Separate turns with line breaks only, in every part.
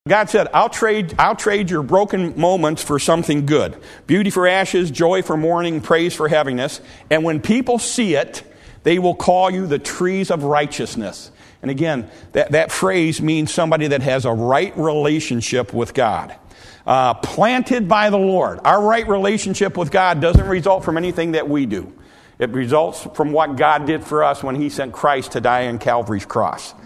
God said, I'll trade your broken moments for something good. Beauty for ashes, joy for mourning, praise for heaviness. And when people see it, they will call you the trees of righteousness. And again, that phrase means somebody that has a right relationship with God. Planted by the Lord. Our right relationship with God doesn't result from anything that we do. It results from what God did for us when He sent Christ to die on Calvary's cross.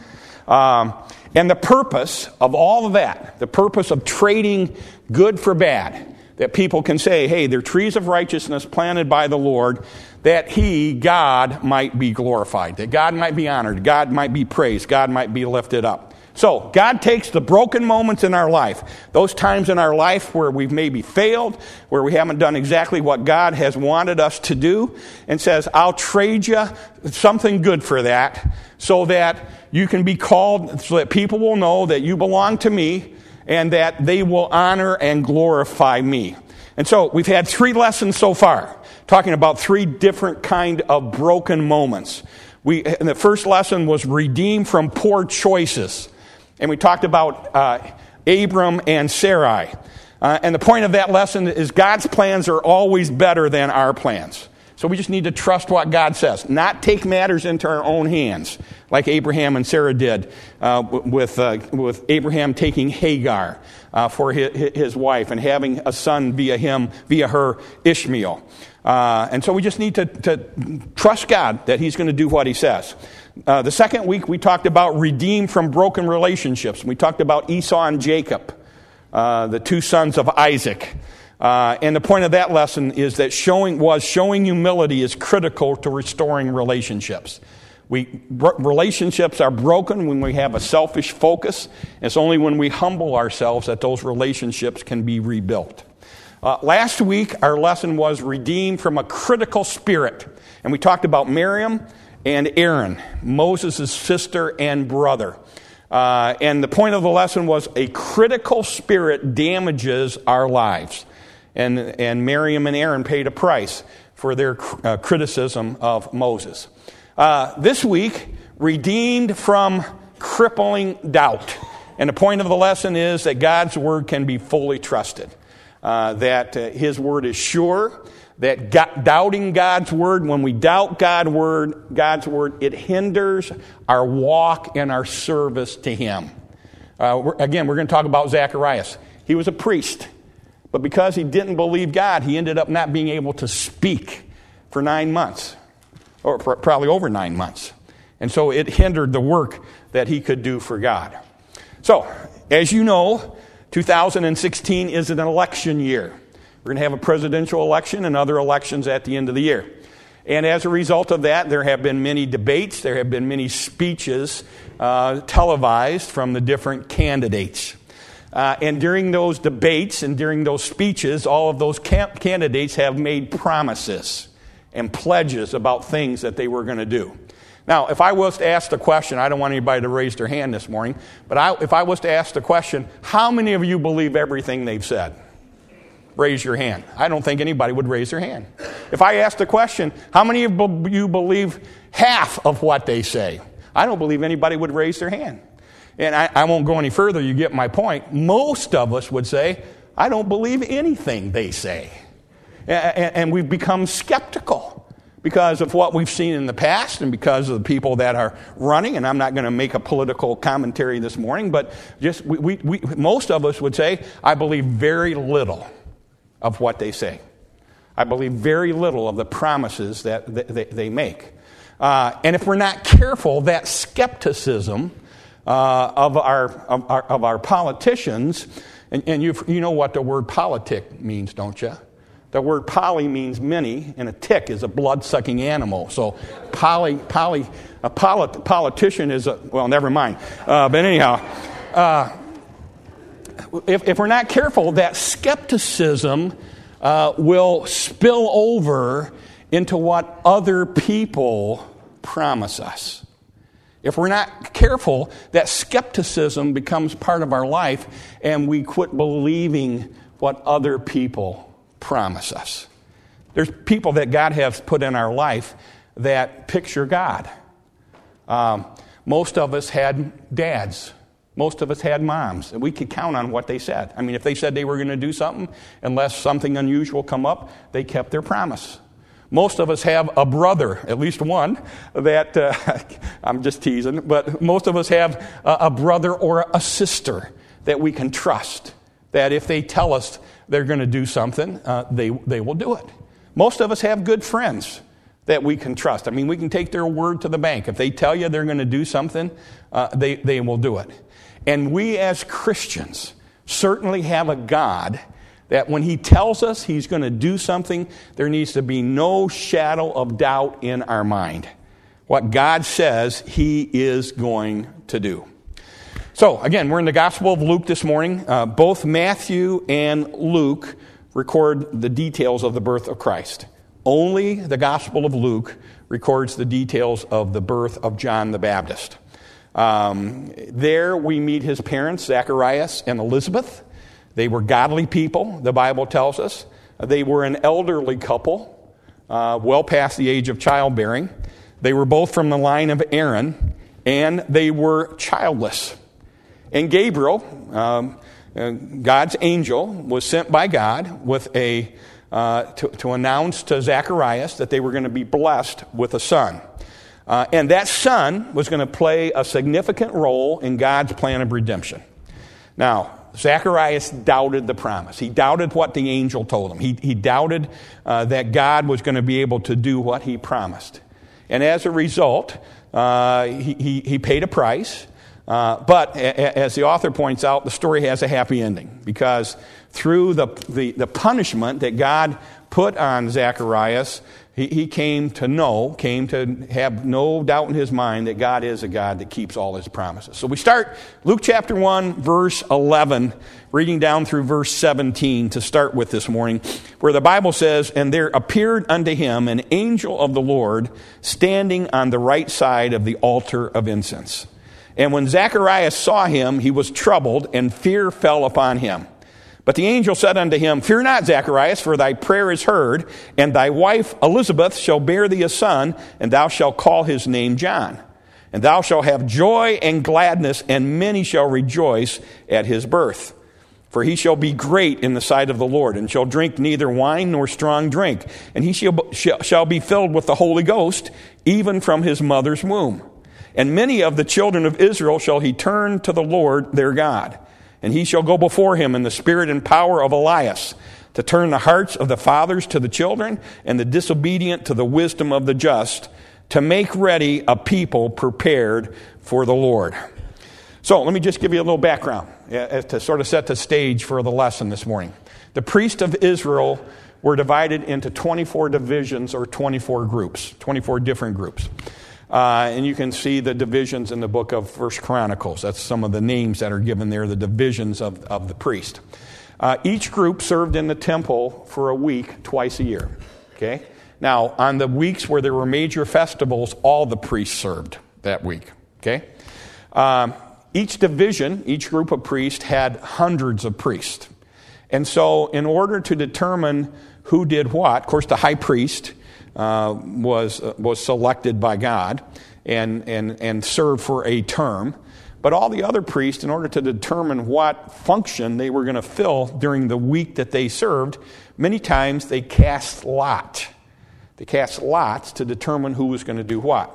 And the purpose of all of that, the purpose of trading good for bad, that people can say, hey, they're trees of righteousness planted by the Lord, that He, God, might be glorified, that God might be honored, God might be praised, God might be lifted up. So, God takes the broken moments in our life, those times in our life where we've maybe failed, where we haven't done exactly what God has wanted us to do, and says, I'll trade you something good for that, so that you can be called, so that people will know that you belong to me, and that they will honor and glorify me. And so, we've had 3 lessons so far, talking about 3 different kind of broken moments. And the first lesson was redeemed from poor choices. And we talked about Abram and Sarai. And the point of that lesson is God's plans are always better than our plans. So we just need to trust what God says, not take matters into our own hands, like Abraham and Sarah did with Abraham taking Hagar for his wife and having a son via her, Ishmael. And so we just need to trust God that He's going to do what He says. The second week we talked about redeemed from broken relationships. We talked about Esau and Jacob, the 2 sons of Isaac. And the point of that lesson is that showing humility is critical to restoring relationships. Relationships are broken when we have a selfish focus. It's only when we humble ourselves that those relationships can be rebuilt. Last week, our lesson was redeemed from a critical spirit. And we talked about Miriam and Aaron, Moses' sister and brother. And the point of the lesson was a critical spirit damages our lives. And Miriam and Aaron paid a price for their criticism of Moses. This week, redeemed from crippling doubt. And the point of the lesson is that God's word can be fully trusted. That His word is sure. That doubting God's word, when we doubt God's word, it hinders our walk and our service to Him. We're going to talk about Zacharias. He was a priest, but because he didn't believe God, he ended up not being able to speak for 9 months, or probably over 9 months. And so it hindered the work that he could do for God. So, as you know, 2016 is an election year. We're going to have a presidential election and other elections at the end of the year. And as a result of that, there have been many debates, there have been many speeches televised from the different candidates. And during those debates and during those speeches, all of those candidates have made promises and pledges about things that they were going to do. Now, if I was to ask the question, I don't want anybody to raise their hand this morning, but if I was to ask the question, how many of you believe everything they've said? Raise your hand. I don't think anybody would raise their hand. If I asked the question, how many of you believe half of what they say? I don't believe anybody would raise their hand. And I won't go any further, you get my point. Most of us would say, I don't believe anything they say. And we've become skeptical because of what we've seen in the past and because of the people that are running. And I'm not going to make a political commentary this morning, but just most of us would say, I believe very little of what they say. I believe very little of the promises that they make. And if we're not careful, that skepticism of our politicians, and you know what the word politic means, don't you? The word poly means many, and a tick is a blood-sucking animal. So a politician is well, never mind. But anyhow, if we're not careful, that skepticism will spill over into what other people promise us. If we're not careful, that skepticism becomes part of our life, and we quit believing what other people promise us. There's people that God has put in our life that picture God. Most of us had dads Most of us had moms, and we could count on what they said. I mean, if they said they were going to do something, unless something unusual come up, they kept their promise. Most of us have a brother, at least one, that, I'm just teasing, but most of us have a brother or a sister that we can trust, that if they tell us they're going to do something, they will do it. Most of us have good friends that we can trust. I mean, we can take their word to the bank. If they tell you they're going to do something, they will do it. And we as Christians certainly have a God that when he tells us he's going to do something, there needs to be no shadow of doubt in our mind. What God says he is going to do. So, again, we're in the Gospel of Luke this morning. Both Matthew and Luke record the details of the birth of Christ. Only the Gospel of Luke records the details of the birth of John the Baptist. There we meet his parents, Zacharias and Elizabeth. They were godly people, the Bible tells us. They were an elderly couple, well past the age of childbearing. They were both from the line of Aaron, and they were childless. And Gabriel, God's angel, was sent by God with to announce to Zacharias that they were going to be blessed with a son. And that son was going to play a significant role in God's plan of redemption. Now, Zacharias doubted the promise. He doubted what the angel told him. He doubted that God was going to be able to do what he promised. And as a result, he paid a price. But as the author points out, the story has a happy ending. Because through the punishment that God put on Zacharias, he came to have no doubt in his mind that God is a God that keeps all his promises. So we start Luke chapter 1, verse 11, reading down through verse 17 to start with this morning, where the Bible says, "And there appeared unto him an angel of the Lord standing on the right side of the altar of incense. And when Zacharias saw him, he was troubled, and fear fell upon him. But the angel said unto him, Fear not, Zacharias, for thy prayer is heard, and thy wife Elizabeth shall bear thee a son, and thou shalt call his name John. And thou shalt have joy and gladness, and many shall rejoice at his birth. For he shall be great in the sight of the Lord, and shall drink neither wine nor strong drink. And he shall be filled with the Holy Ghost, even from his mother's womb. And many of the children of Israel shall he turn to the Lord their God. And he shall go before him in the spirit and power of Elias, to turn the hearts of the fathers to the children, and the disobedient to the wisdom of the just, to make ready a people prepared for the Lord." So let me just give you a little background to sort of set the stage for the lesson this morning. The priests of Israel were divided into 24 divisions or 24 groups, 24 different groups. And you can see the divisions in the book of 1 Chronicles. That's some of the names that are given there, the divisions of the priest. Each group served in the temple for a week, twice a year. Okay? Now, on the weeks where there were major festivals, all the priests served that week. Okay? Each division, each group of priests had hundreds of priests. And so in order to determine who did what, of course the high priest was selected by God and served for a term. But all the other priests, in order to determine what function they were going to fill during the week that they served, many times they cast lots. They cast lots to determine who was going to do what.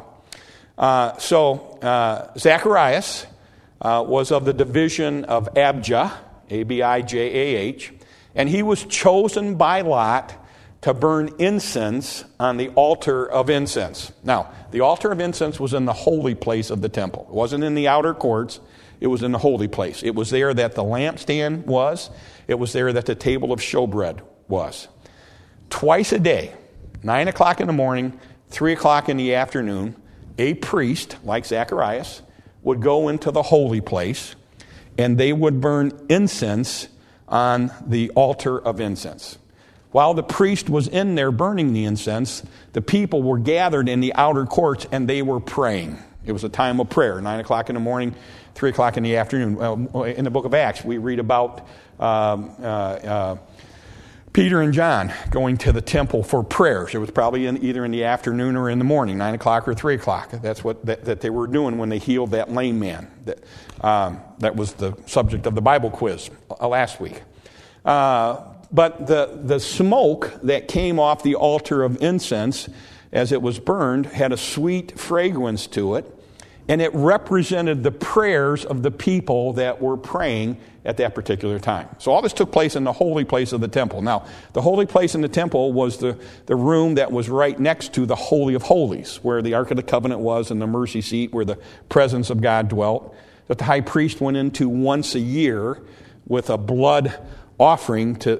So Zacharias was of the division of Abijah, Abijah, and he was chosen by lot to burn incense on the altar of incense. Now, the altar of incense was in the holy place of the temple. It wasn't in the outer courts. It was in the holy place. It was there that the lampstand was. It was there that the table of showbread was. Twice a day, 9 o'clock in the morning, 3 o'clock in the afternoon, a priest, like Zacharias, would go into the holy place, and they would burn incense on the altar of incense. While the priest was in there burning the incense, the people were gathered in the outer courts and they were praying. It was a time of prayer, 9 o'clock in the morning, 3 o'clock in the afternoon. In the book of Acts, we read about Peter and John going to the temple for prayers. It was probably either in the afternoon or in the morning, 9 o'clock or 3 o'clock. That's what that they were doing when they healed that lame man. That was the subject of the Bible quiz last week. But the smoke that came off the altar of incense as it was burned had a sweet fragrance to it, and it represented the prayers of the people that were praying at that particular time. So all this took place in the holy place of the temple. Now, the holy place in the temple was the room that was right next to the Holy of Holies, where the Ark of the Covenant was and the mercy seat where the presence of God dwelt, that the high priest went into once a year with a blood offering to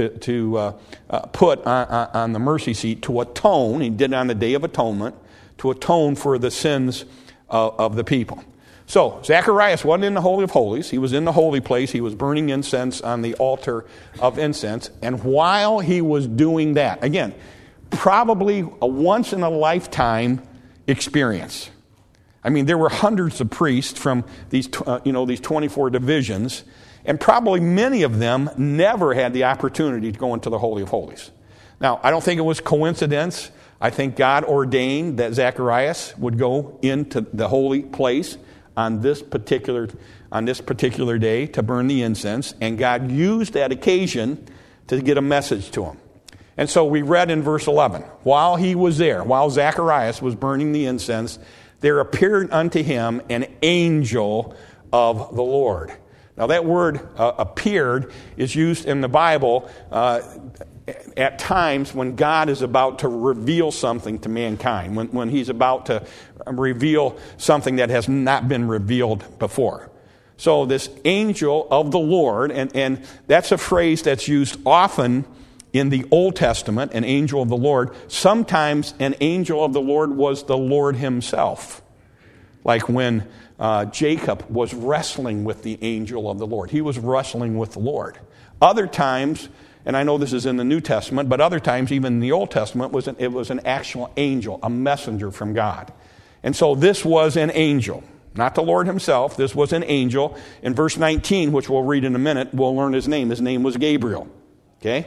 put on the mercy seat to atone. He did it on the Day of Atonement to atone for the sins of the people. So, Zacharias wasn't in the Holy of Holies. He was in the holy place. He was burning incense on the altar of incense. And while he was doing that, again, probably a once-in-a-lifetime experience. I mean, there were hundreds of priests from these 24 divisions, and probably many of them never had the opportunity to go into the Holy of Holies. Now, I don't think it was coincidence. I think God ordained that Zacharias would go into the holy place on this particular day to burn the incense, and God used that occasion to get a message to him. And so we read in verse 11, while he was there, while Zacharias was burning the incense, there appeared unto him an angel of the Lord. Now that word appeared is used in the Bible at times when God is about to reveal something to mankind, when he's about to reveal something that has not been revealed before. So this angel of the Lord, and that's a phrase that's used often in the Old Testament, an angel of the Lord. Sometimes an angel of the Lord was the Lord himself, like when Jacob was wrestling with the angel of the Lord. He was wrestling with the Lord. Other times, and I know this is in the New Testament, but other times, even in the Old Testament, it was an actual angel, a messenger from God. And so this was an angel, not the Lord himself. This was an angel. In verse 19, which we'll read in a minute, we'll learn his name. His name was Gabriel. Okay?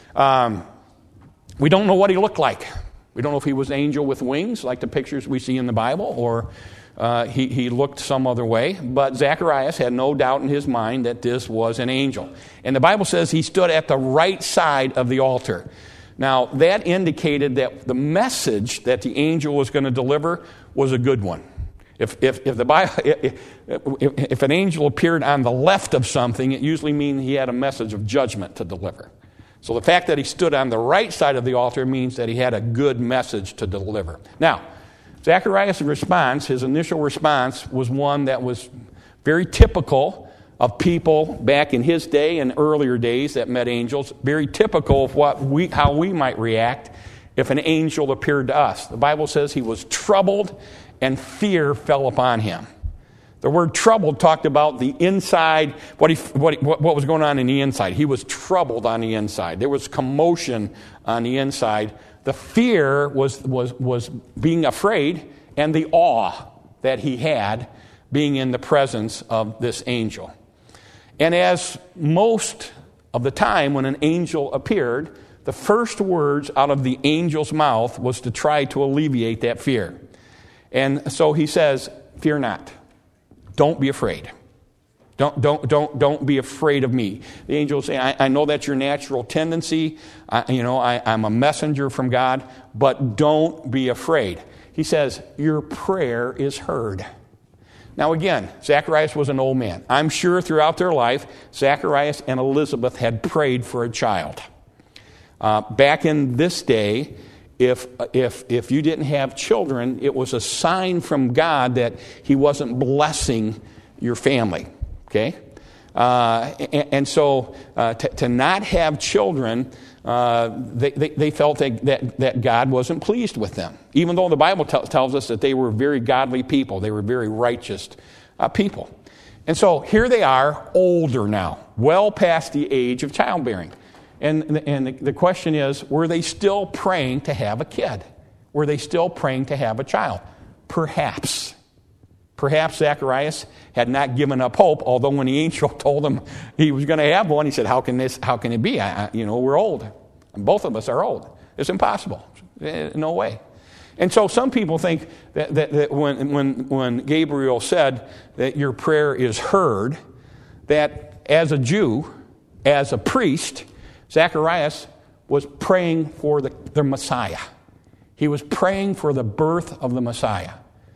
We don't know what he looked like. We don't know if he was an angel with wings, like the pictures we see in the Bible, or he looked some other way. But Zacharias had no doubt in his mind that this was an angel. And the Bible says he stood at the right side of the altar. Now, that indicated that the message that the angel was going to deliver was a good one. If an angel appeared on the left of something, it usually means he had a message of judgment to deliver. So the fact that he stood on the right side of the altar means that he had a good message to deliver. Now, Zacharias' response, his initial response, was one that was very typical of people back in his day and earlier days that met angels, very typical of how we might react if an angel appeared to us. The Bible says he was troubled and fear fell upon him. The word troubled talked about the inside, what was going on in the inside. He was troubled on the inside. There was commotion on the inside. The fear was being afraid, and the awe that he had being in the presence of this angel. And as most of the time when an angel appeared, the first words out of the angel's mouth was to try to alleviate that fear. And so he says, "Fear not. Don't be afraid. Don't be afraid of me." The angel will say, I know that's your natural tendency. I'm a messenger from God, but don't be afraid. He says, your prayer is heard. Now again, Zacharias was an old man. I'm sure throughout their life, Zacharias and Elizabeth had prayed for a child. Back in this day, if you didn't have children, it was a sign from God that he wasn't blessing your family. Okay? And so to not have children, they felt that God wasn't pleased with them. Even though the Bible tells us that they were very godly people. They were very righteous people. And so here they are, older now, well past the age of childbearing. And the question is, were they still praying to have a kid? Were they still praying to have a child? Perhaps. Perhaps Zacharias had not given up hope, although when the angel told him he was going to have one, he said, how can it be? We're old. And both of us are old. It's impossible. No way. And so some people think that when Gabriel said that your prayer is heard, that as a Jew, as a priest, Zacharias was praying for the Messiah. He was praying for the birth of the Messiah.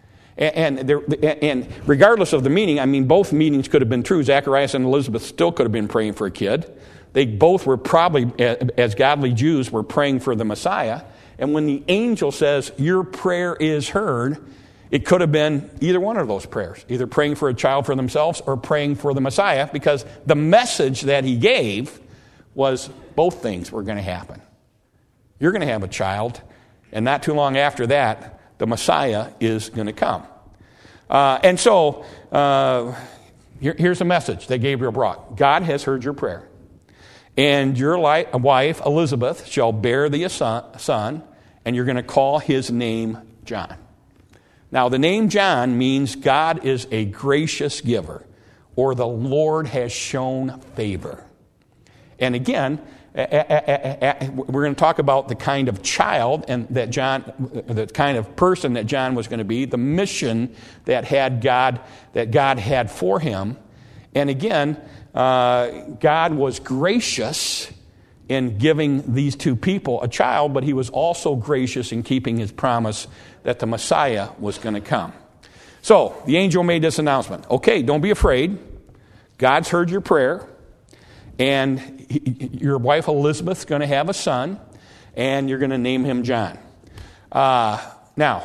And regardless of the meaning, both meanings could have been true. Zacharias and Elizabeth still could have been praying for a kid. They both were probably, as godly Jews, were praying for the Messiah. And when the angel says, your prayer is heard, it could have been either one of those prayers, either praying for a child for themselves or praying for the Messiah, because the message that he gave was both things were going to happen. You're going to have a child, and not too long after that, the Messiah is going to come. And so, here's a message that Gabriel brought. God has heard your prayer. And your wife, Elizabeth, shall bear thee a son, and you're going to call his name John. Now, the name John means God is a gracious giver, or the Lord has shown favor. And again, we're going to talk about the kind of child and the kind of person that John was going to be, the mission that God had for him. And again, God was gracious in giving these two people a child, but he was also gracious in keeping his promise that the Messiah was going to come. So the angel made this announcement. Okay, don't be afraid. God's heard your prayer. And your wife Elizabeth's going to have a son, and you're going to name him John. And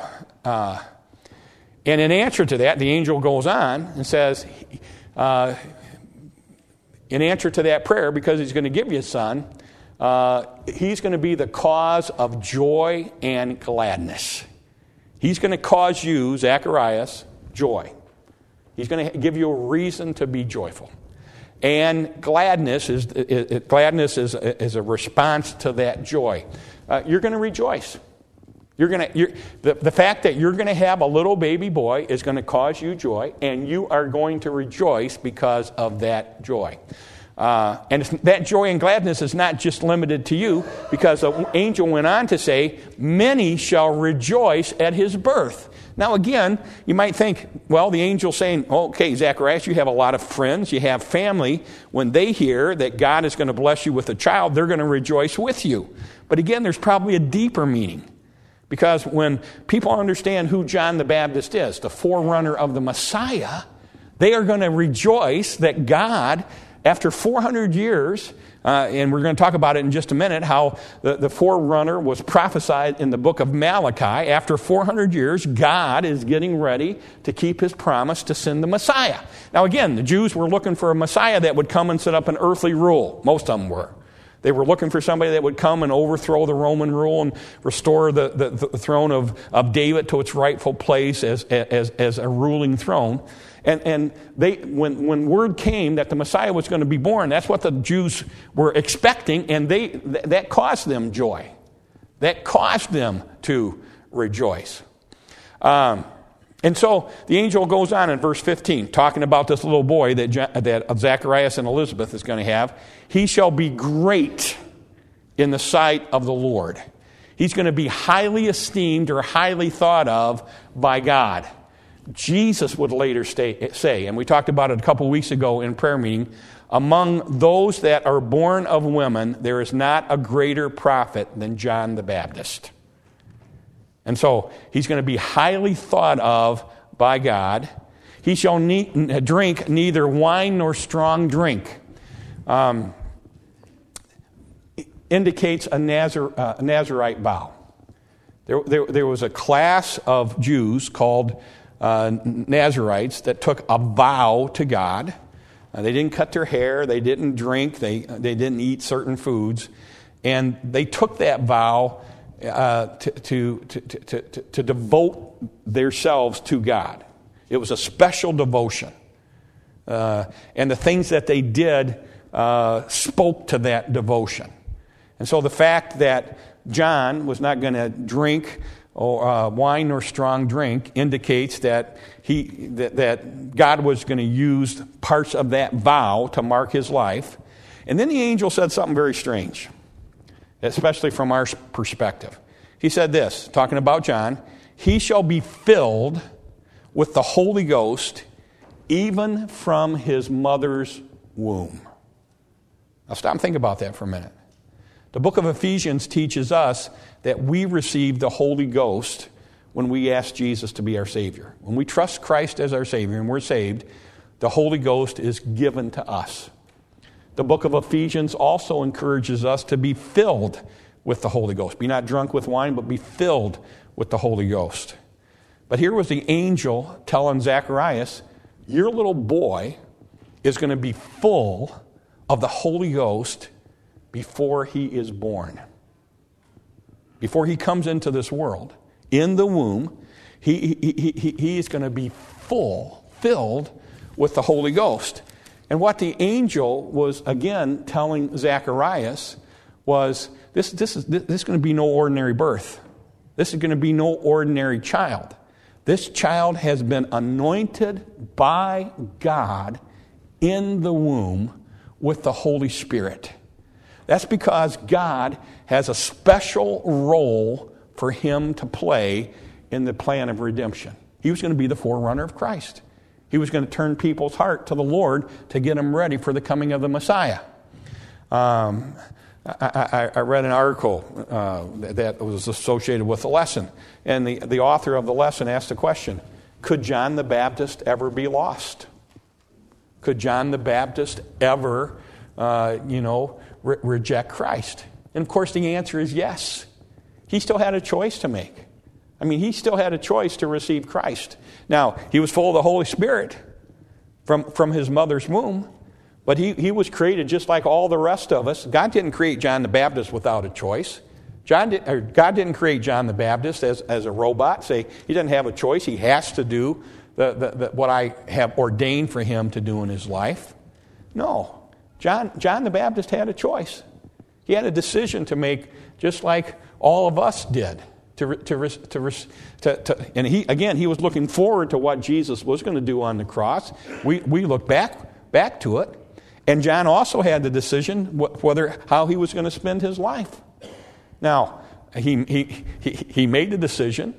in answer to that, the angel goes on and says, in answer to that prayer, because he's going to give you a son, he's going to be the cause of joy and gladness. He's going to cause you, Zacharias, joy. He's going to give you a reason to be joyful. And gladness is a response to that joy. You're going to rejoice. The fact that you're going to have a little baby boy is going to cause you joy, and you are going to rejoice because of that joy. And that joy and gladness is not just limited to you, because the angel went on to say, many shall rejoice at his birth. Now again, you might think, well, the angel's saying, okay, Zacharias, you have a lot of friends, you have family. When they hear that God is going to bless you with a child, they're going to rejoice with you. But again, there's probably a deeper meaning. Because when people understand who John the Baptist is, the forerunner of the Messiah, they are going to rejoice that God, after 400 years, and we're going to talk about it in just a minute, how the forerunner was prophesied in the book of Malachi. After 400 years, God is getting ready to keep his promise to send the Messiah. Now again, the Jews were looking for a Messiah that would come and set up an earthly rule. Most of them were. They were looking for somebody that would come and overthrow the Roman rule and restore the throne of David to its rightful place as a ruling throne. And they, when word came that the Messiah was going to be born, that's what the Jews were expecting, and that caused them joy. That caused them to rejoice. And so the angel goes on in verse 15, talking about this little boy that Zacharias and Elizabeth is going to have. He shall be great in the sight of the Lord. He's going to be highly esteemed or highly thought of by God. Jesus would later say, and we talked about it a couple weeks ago in prayer meeting, among those that are born of women, there is not a greater prophet than John the Baptist. And so he's going to be highly thought of by God. He shall drink neither wine nor strong drink. Indicates a Nazirite vow. There was a class of Jews called Nazirites that took a vow to God. They didn't cut their hair. They didn't drink. They didn't eat certain foods. And they took that vow to devote themselves to God. It was a special devotion. And the things that they did spoke to that devotion. And so the fact that John was not going to drink wine nor strong drink indicates that that God was going to use parts of that vow to mark his life. And then the angel said something very strange, especially from our perspective. He said this, talking about John, he shall be filled with the Holy Ghost even from his mother's womb. Now stop and think about that for a minute. The book of Ephesians teaches us that we receive the Holy Ghost when we ask Jesus to be our Savior. When we trust Christ as our Savior and we're saved, the Holy Ghost is given to us. The book of Ephesians also encourages us to be filled with the Holy Ghost. Be not drunk with wine, but be filled with the Holy Ghost. But here was the angel telling Zacharias, your little boy is going to be full of the Holy Ghost before he is born. Before he comes into this world, in the womb, he is going to be filled with the Holy Ghost. And what the angel was, again, telling Zacharias was, this is going to be no ordinary birth. This is going to be no ordinary child. This child has been anointed by God in the womb with the Holy Spirit. That's because God has a special role for him to play in the plan of redemption. He was going to be the forerunner of Christ. He was going to turn people's heart to the Lord to get them ready for the coming of the Messiah. I read an article that was associated with the lesson, and the author of the lesson asked the question, could John the Baptist ever be lost? Could John the Baptist ever, reject Christ? And of course the answer is yes. He still had a choice to make. I mean, he still had a choice to receive Christ. Now, he was full of the Holy Spirit from his mother's womb, but he was created just like all the rest of us. God didn't create John the Baptist without a choice. God didn't create John the Baptist as a robot. Say he doesn't have a choice. He has to do what I have ordained for him to do in his life. No. John the Baptist had a choice. He had a decision to make just like all of us did. And he was looking forward to what Jesus was going to do on the cross. We look back to it. And John also had the decision how he was going to spend his life. Now, he made the decision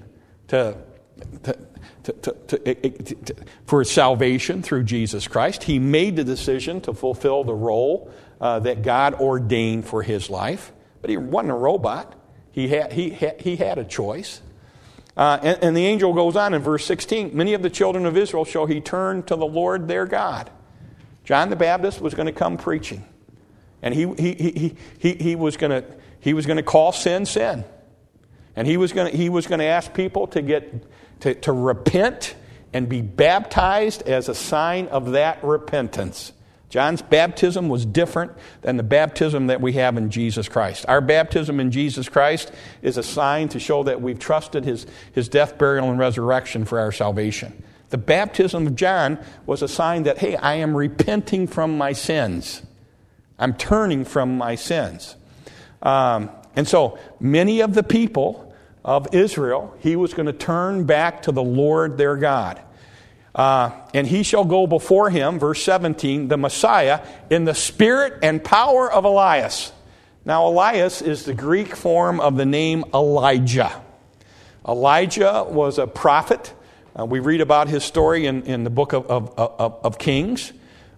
for salvation through Jesus Christ. He made the decision to fulfill the role that God ordained for his life. But he wasn't a robot. He had a choice. And the angel goes on in verse 16, many of the children of Israel shall he turn to the Lord their God. John the Baptist was going to come preaching. And he was going to call sin. And he was going to ask people to repent and be baptized as a sign of that repentance. John's baptism was different than the baptism that we have in Jesus Christ. Our baptism in Jesus Christ is a sign to show that we've trusted his death, burial, and resurrection for our salvation. The baptism of John was a sign that, hey, I am repenting from my sins. I'm turning from my sins. And so many of the people of Israel, he was going to turn back to the Lord their God. And he shall go before him, verse 17, the Messiah, in the spirit and power of Elias. Now, Elias is the Greek form of the name Elijah. Elijah was a prophet. We read about his story in the book of Kings.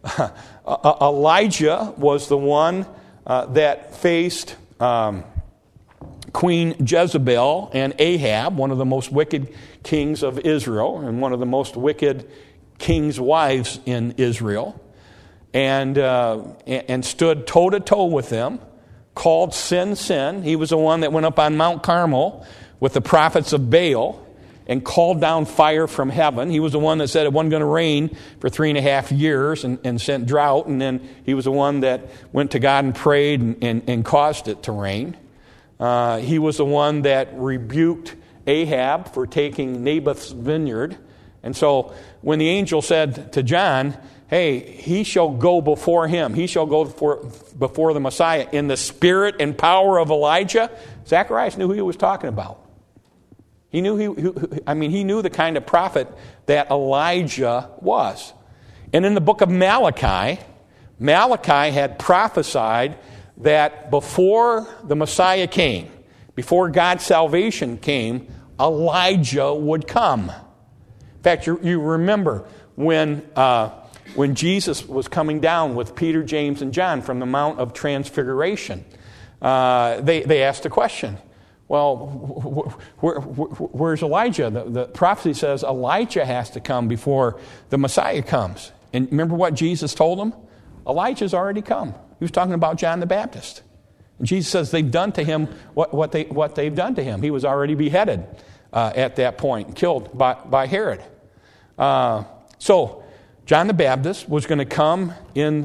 Elijah was the one that faced Queen Jezebel and Ahab, one of the most wicked kings of Israel and one of the most wicked kings' wives in Israel, and stood toe-to-toe with them, called sin. He was the one that went up on Mount Carmel with the prophets of Baal and called down fire from heaven. He was the one that said it wasn't going to rain for 3.5 years and sent drought, and then he was the one that went to God and prayed and caused it to rain. He was the one that rebuked Ahab for taking Naboth's vineyard. And so when the angel said to John, hey, he shall go before him, he shall go before the Messiah in the spirit and power of Elijah, Zacharias knew who he was talking about. He knew he knew the kind of prophet that Elijah was. And in the book of Malachi had prophesied that before the Messiah came, before God's salvation came, Elijah would come. In fact, you remember when Jesus was coming down with Peter, James, and John from the Mount of Transfiguration, they asked a question. Well, where's Elijah? The prophecy says Elijah has to come before the Messiah comes. And remember what Jesus told them? Elijah's already come. He was talking about John the Baptist. And Jesus says they've done to him what they've done to him. He was already beheaded at that point, killed by Herod. So John the Baptist was going to come in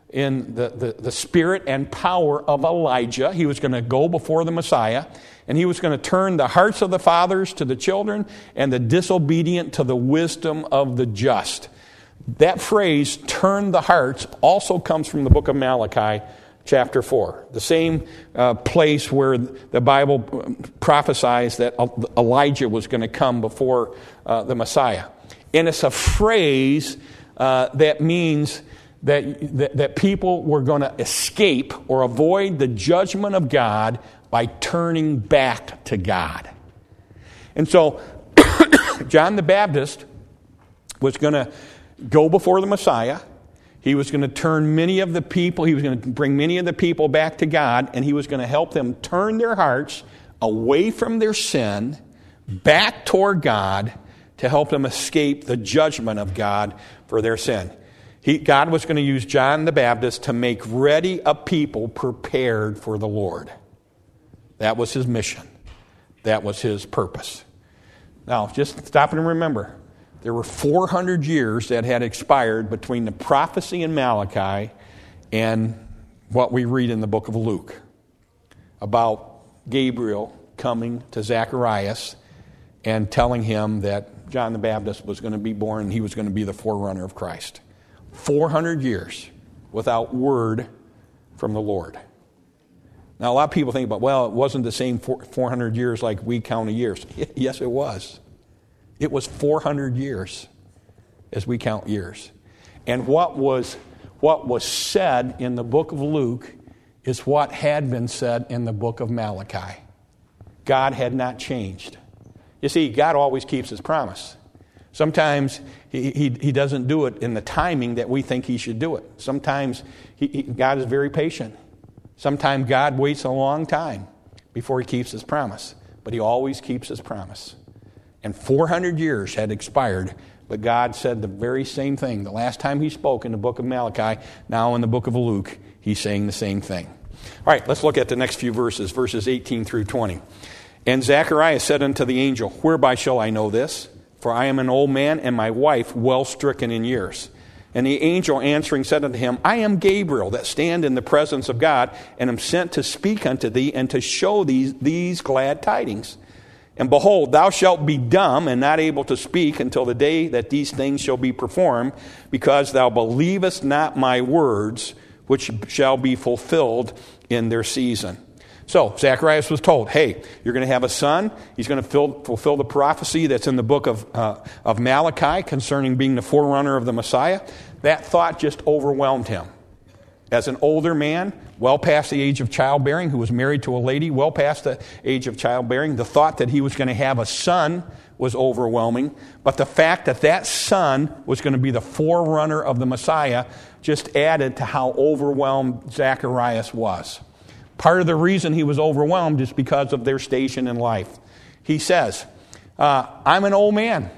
the spirit and power of Elijah. He was going to go before the Messiah, and he was going to turn the hearts of the fathers to the children and the disobedient to the wisdom of the just. That phrase, turn the hearts, also comes from the book of Malachi, chapter 4. The same place where the Bible prophesies that Elijah was going to come before the Messiah. And it's a phrase that means that people were going to escape or avoid the judgment of God by turning back to God. And so John the Baptist was going to go before the Messiah. He was going to turn many of the people, he was going to bring many of the people back to God, and he was going to help them turn their hearts away from their sin, back toward God, to help them escape the judgment of God for their sin. God was going to use John the Baptist to make ready a people prepared for the Lord. That was his mission. That was his purpose. Now, just stop and remember, there were 400 years that had expired between the prophecy in Malachi and what we read in the book of Luke about Gabriel coming to Zacharias and telling him that John the Baptist was going to be born and he was going to be the forerunner of Christ. 400 years without word from the Lord. Now, a lot of people think about, well, it wasn't the same 400 years like we count a years. Yes, it was. It was 400 years as we count years. And what was said in the book of Luke is what had been said in the book of Malachi. God had not changed. You see, God always keeps his promise. Sometimes he doesn't do it in the timing that we think he should do it. Sometimes God is very patient. Sometimes God waits a long time before he keeps his promise. But he always keeps his promise. And 400 years had expired, but God said the very same thing. The last time he spoke in the book of Malachi, now in the book of Luke, he's saying the same thing. All right, let's look at the next few verses, verses 18 through 20. And Zacharias said unto the angel, whereby shall I know this? For I am an old man, and my wife well stricken in years. And the angel answering said unto him, I am Gabriel, that stand in the presence of God, and am sent to speak unto thee, and to show these glad tidings. And behold, thou shalt be dumb, and not able to speak, until the day that these things shall be performed, because thou believest not my words, which shall be fulfilled in their season. So Zacharias was told, hey, you're going to have a son. He's going to fulfill the prophecy that's in the book of Malachi concerning being the forerunner of the Messiah. That thought just overwhelmed him. As an older man, well past the age of childbearing, who was married to a lady, well past the age of childbearing, the thought that he was going to have a son was overwhelming. But the fact that that son was going to be the forerunner of the Messiah just added to how overwhelmed Zacharias was. Part of the reason he was overwhelmed is because of their station in life. He says, I'm an old man.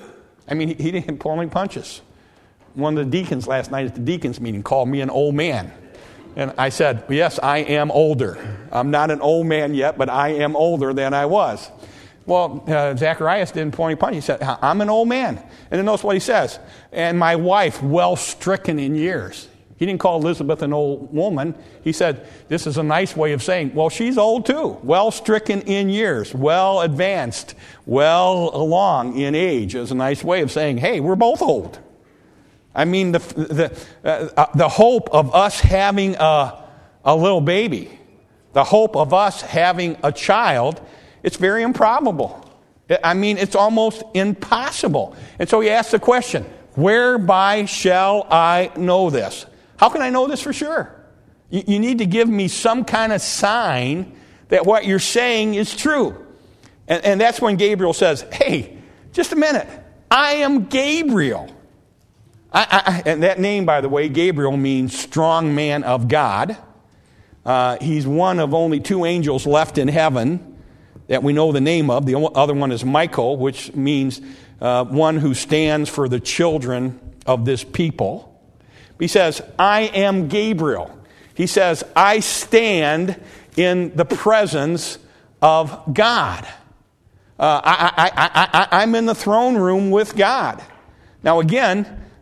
I mean, he didn't pull any punches. One of the deacons last night at the deacons meeting called me an old man. And I said, yes, I am older. I'm not an old man yet, but I am older than I was. Well, Zacharias didn't pull any punches. He said, I'm an old man. And then notice what he says. And my wife well stricken in years. He didn't call Elizabeth an old woman. He said, this is a nice way of saying, well, she's old too. Well stricken in years, well advanced, well along in age. Is a nice way of saying, hey, we're both old. I mean, the hope of us having a little baby, the hope of us having a child, it's very improbable. I mean, it's almost impossible. And so he asks the question, whereby shall I know this? How can I know this for sure? You need to give me some kind of sign that what you're saying is true. And that's when Gabriel says, hey, just a minute. I am Gabriel. And that name, by the way, Gabriel, means strong man of God. He's one of only 2 angels left in heaven that we know the name of. The other one is Michael, which means one who stands for the children of this people. He says, I am Gabriel. He says, I stand in the presence of God. I'm in the throne room with God. Now again,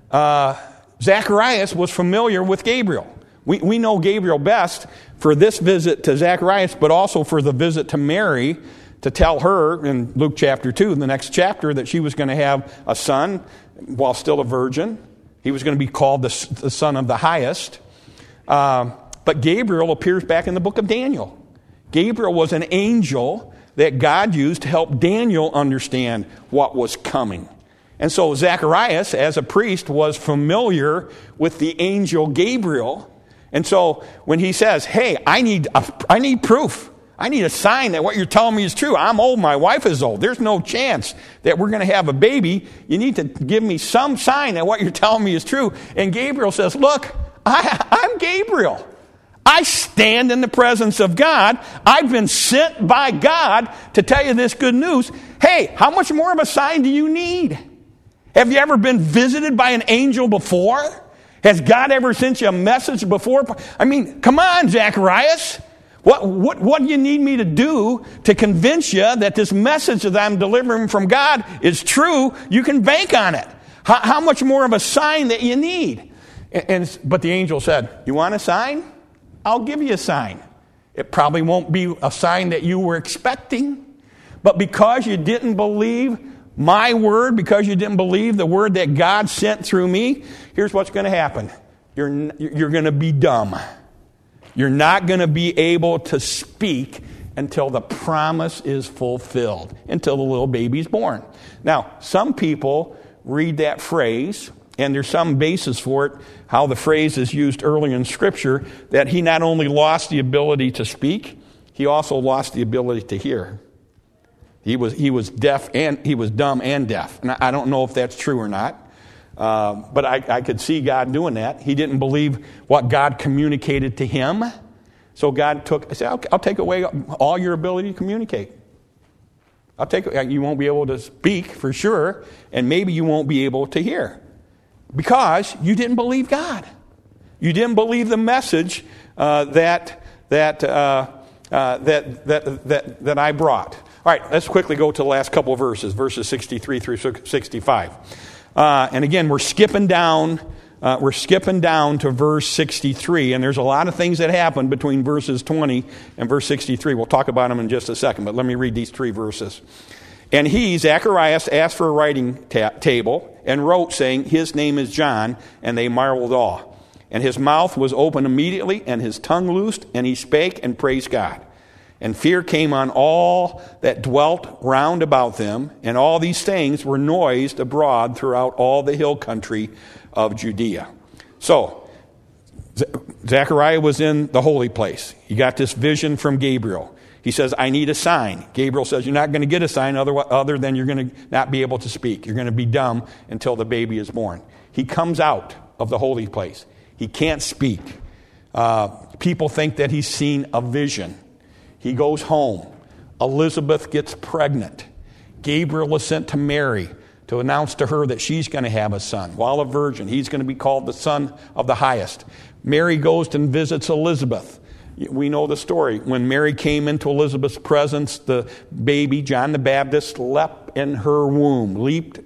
Zacharias was familiar with Gabriel. We know Gabriel best for this visit to Zacharias, but also for the visit to Mary to tell her in Luke chapter 2, in the next chapter, that she was going to have a son while still a virgin. He was going to be called the Son of the Highest. But Gabriel appears back in the book of Daniel. Gabriel was an angel that God used to help Daniel understand what was coming. And so Zacharias, as a priest, was familiar with the angel Gabriel. And so when he says, hey, I need proof. I need a sign that what you're telling me is true. I'm old. My wife is old. There's no chance that we're going to have a baby. You need to give me some sign that what you're telling me is true. And Gabriel says, look, I'm Gabriel. I stand in the presence of God. I've been sent by God to tell you this good news. Hey, how much more of a sign do you need? Have you ever been visited by an angel before? Has God ever sent you a message before? I mean, come on, Zacharias. What do you need me to do to convince you that this message that I'm delivering from God is true? You can bank on it. How much more of a sign that you need? But the angel said, you want a sign? I'll give you a sign. It probably won't be a sign that you were expecting. But because you didn't believe my word, because you didn't believe the word that God sent through me, here's what's going to happen. You're going to be dumb. You're not going to be able to speak until the promise is fulfilled, until the little baby's born. Now, some people read that phrase, and there's some basis for it, how the phrase is used early in Scripture, that he not only lost the ability to speak, he also lost the ability to hear. He was deaf and he was dumb and deaf. And I don't know if that's true or not. But I could see God doing that. He didn't believe what God communicated to him. So God said, I'll take away all your ability to communicate. You won't be able to speak for sure, and maybe you won't be able to hear. Because you didn't believe God. You didn't believe the message that I brought. All right, let's quickly go to the last couple of verses 63 through 65. And again, we're skipping down to verse 63, and there's a lot of things that happen between verses 20 and verse 63. We'll talk about them in just a second, but let me read these 3 verses. And he, Zacharias, asked for a writing table and wrote, saying, his name is John, and they marveled all. And his mouth was open immediately, and his tongue loosed, and he spake and praised God. And fear came on all that dwelt round about them, and all these things were noised abroad throughout all the hill country of Judea. So, Zechariah was in the holy place. He got this vision from Gabriel. He says, I need a sign. Gabriel says, you're not going to get a sign other than you're going to not be able to speak. You're going to be dumb until the baby is born. He comes out of the holy place. He can't speak. People think that he's seen a vision. He goes home. Elizabeth gets pregnant. Gabriel is sent to Mary to announce to her that she's going to have a son. While a virgin, he's going to be called the Son of the Highest. Mary goes and visits Elizabeth. We know the story. When Mary came into Elizabeth's presence, the baby, John the Baptist, leaped in her womb.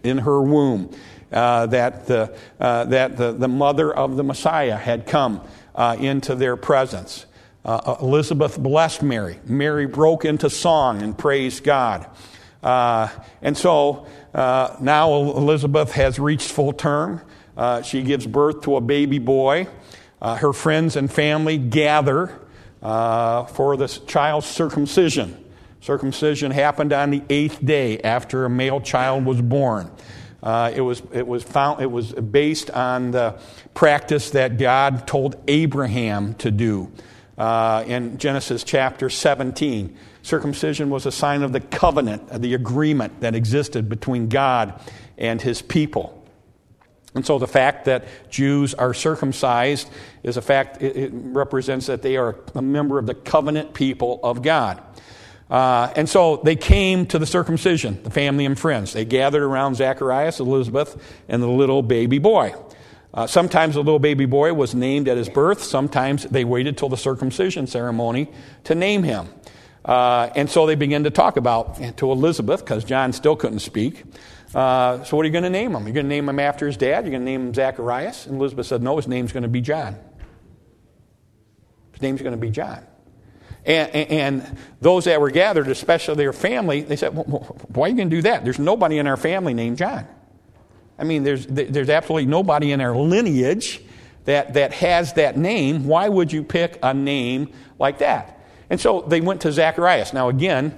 That the mother of the Messiah had come into their presence. Elizabeth blessed Mary. Mary broke into song and praised God. And so now Elizabeth has reached full term. She gives birth to a baby boy. Her friends and family gather for this child's circumcision. Circumcision happened on the 8th day after a male child was born. It was based on the practice that God told Abraham to do in Genesis chapter 17. Circumcision was a sign of the covenant, of the agreement that existed between God and his people. And so the fact that Jews are circumcised is a fact, it represents that they are a member of the covenant people of God. And so they came to the circumcision, the family and friends. They gathered around Zacharias, Elizabeth, and the little baby boy. Sometimes the little baby boy was named at his birth. Sometimes they waited till the circumcision ceremony to name him. And so they began to talk about to Elizabeth, because John still couldn't speak. So what are you going to name him? You're going to name him after his dad? You're going to name him Zacharias? And Elizabeth said, no, his name's going to be John. His name's going to be John. And those that were gathered, especially their family, they said, well, why are you going to do that? There's nobody in our family named John. I mean, there's absolutely nobody in our lineage that has that name. Why would you pick a name like that? And so they went to Zacharias. Now again,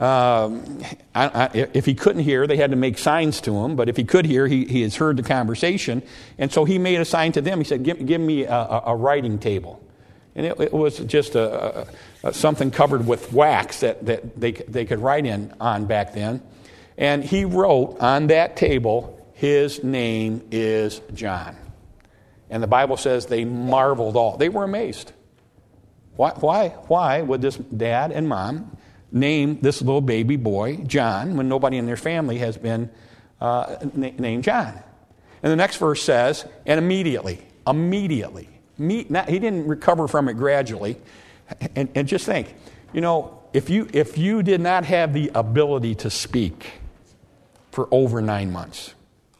if he couldn't hear, they had to make signs to him. But if he could hear, he has heard the conversation. And so he made a sign to them. He said, give me a writing table. And it was just something covered with wax that they could write on back then. And he wrote on that table, his name is John. And the Bible says they marveled all. They were amazed. Why would this dad and mom name this little baby boy John when nobody in their family has been named John? And the next verse says, and immediately, he didn't recover from it gradually. And just think, if you did not have the ability to speak for over 9 months,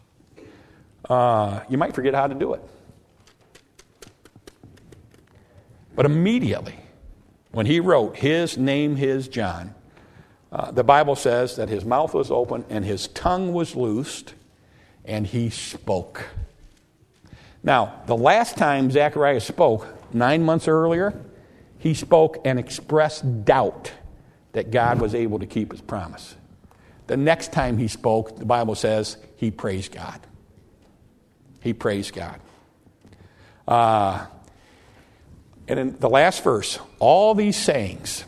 you might forget how to do it. But immediately, when he wrote, his name is John, the Bible says that his mouth was open and his tongue was loosed and he spoke. Now, the last time Zacharias spoke, 9 months earlier, he spoke and expressed doubt that God was able to keep his promise. The next time he spoke, the Bible says he praised God. He praised God. And in the last verse, all these sayings,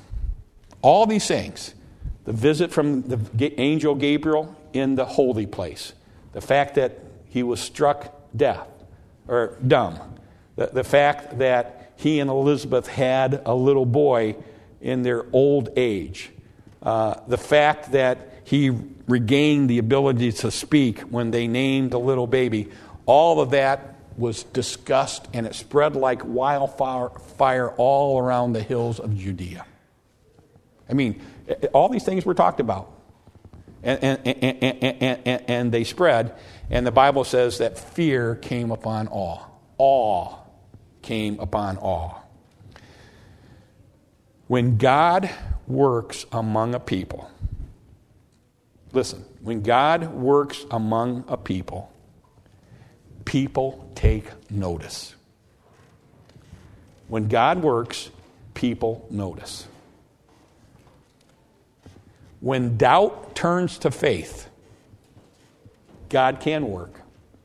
the visit from the angel Gabriel in the holy place, the fact that he was struck dumb, the fact that he and Elizabeth had a little boy in their old age, the fact that he regained the ability to speak when they named the little baby, all of that was discussed, and it spread like wildfire all around the hills of Judea. I mean, all these things were talked about, and they spread. And the Bible says that fear came upon all. Awe came upon all. When God works among a people, listen, when God works among a people, people take notice. When God works, people notice. When doubt turns to faith, God can work.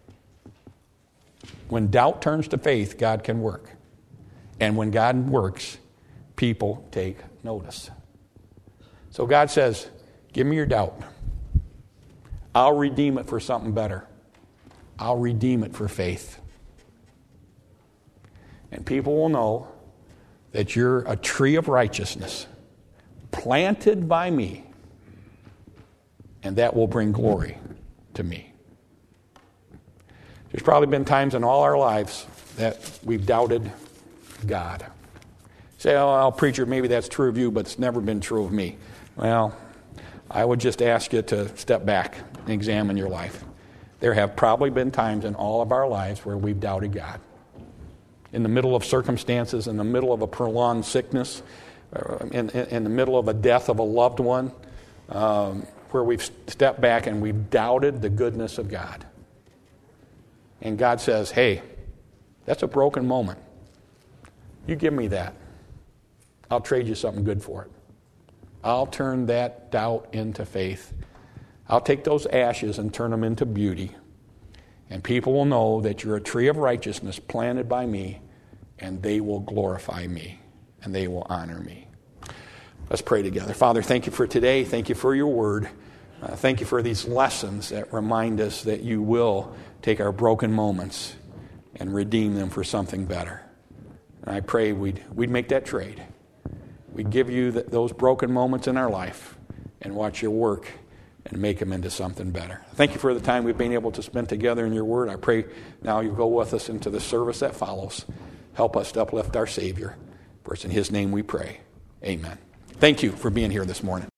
When doubt turns to faith, God can work. And when God works, people take notice. So God says, give me your doubt. I'll redeem it for something better. I'll redeem it for faith. And people will know that you're a tree of righteousness planted by me, and that will bring glory to me. There's probably been times in all our lives that we've doubted God. Say, oh, preacher, maybe that's true of you, but it's never been true of me. Well, I would just ask you to step back and examine your life. There have probably been times in all of our lives where we've doubted God. In the middle of circumstances, in the middle of a prolonged sickness, in the middle of a death of a loved one, where we've stepped back and we've doubted the goodness of God. And God says, hey, that's a broken moment. You give me that. I'll trade you something good for it. I'll turn that doubt into faith. I'll take those ashes and turn them into beauty. And people will know that you're a tree of righteousness planted by me, and they will glorify me, and they will honor me. Let's pray together. Father, thank you for today. Thank you for your word. Thank you for these lessons that remind us that you will take our broken moments and redeem them for something better. And I pray we'd make that trade. We'd give you those broken moments in our life and watch your work and make them into something better. Thank you for the time we've been able to spend together in your word. I pray now you go with us into the service that follows. Help us to uplift our Savior. For it's in his name we pray. Amen. Thank you for being here this morning.